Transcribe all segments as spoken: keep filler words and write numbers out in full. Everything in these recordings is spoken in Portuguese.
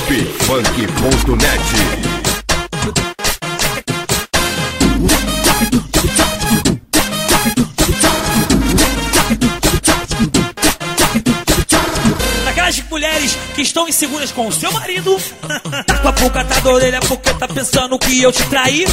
top funk ponto net. Aquelas mulheres que estão inseguras com o seu marido, tá com a boca tá da orelha porque tá pensando que eu te traí.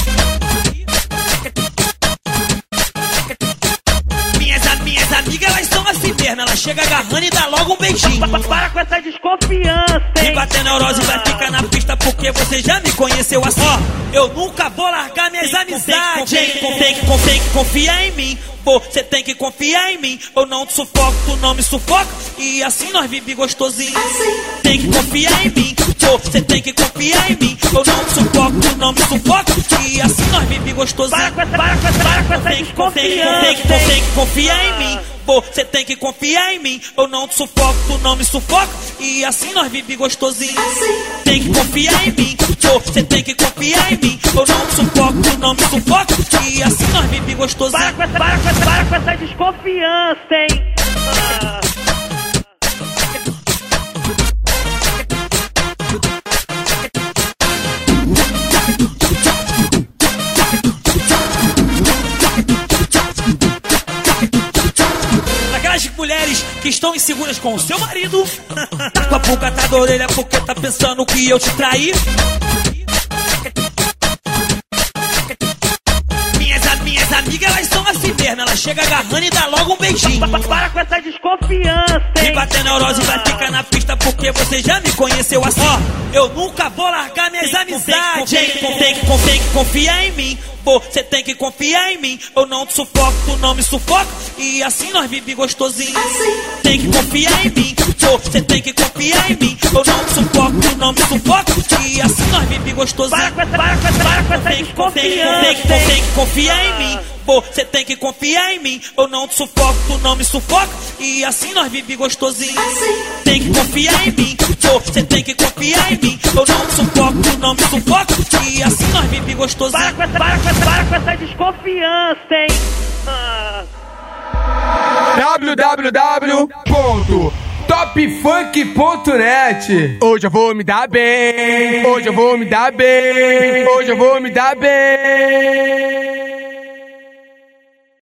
Minhas, minhas amigas, elas são assim mesmo, elas chegam agarrando e dá logo um beijinho. Para com essa desconfiança, hein? E bater neurose vai ficar na pista porque você já me conheceu assim. Ó, eu nunca vou largar minhas amizades. Tem que, tem, que, tem que confiar em mim. Você tem que confiar em mim. Eu não te sufoco, tu não me sufoca. E assim nós vive gostosinho. Tem que confiar em mim. Você tem que confiar em mim. Eu não te sufoco, tu não me sufoca. E assim nós vive gostosinho. Para com essa, para com essa, para com essa desconfiança. Tem que, tem que confiar em mim. Você tem que confiar em mim. Eu não te sufoco, tu não me sufoca. E assim nós vive gostosinho. Tem que confiar em mim. Você tem que confiar em mim. Eu não te sufoco, tu não me sufoca. E assim nós vive gostosinho. Para com essa, para com essa, para com essa desconfiança, hein? Ah. Aquelas mulheres que estão inseguras com o seu marido, tá com a boca tá da orelha porque tá pensando que eu te traí. Minhas, minhas amigas, elas são assim mesmo, elas chegam agarrando e dá logo um beijinho. Para com essa desconfiança, hein? E bater neurose vai ficar na pista porque você já me conheceu assim. Ó, eu nunca vou largar minhas amizades. Tem que, tem, que, tem que confiar em mim. Você tem que confiar em mim. Eu não te sufoco, tu não me sufoca. E assim nós vive gostosinho. Tem que confiar em mim. Você tem que confiar em mim. Eu não te sufoco, tu não me sufoca. E assim nós vive gostosinho. Para com essa, para com essa, para com essa desconfiança. Tem que, tem que confiar em mim. Você tem que confiar em mim. Eu não te sufoco, tu não me sufoca. E assim nós vive gostosinho. Tem que confiar em mim. Você tem que confiar em mim. Eu não te sufoco, tu não me sufoca. E assim nós vive gostosinho. Para com essa, para com essa, para com essa desconfiança, hein? Ah. w w w ponto top funk ponto net. Hoje eu vou me dar bem. Hoje eu vou me dar bem. Hoje eu vou me dar bem.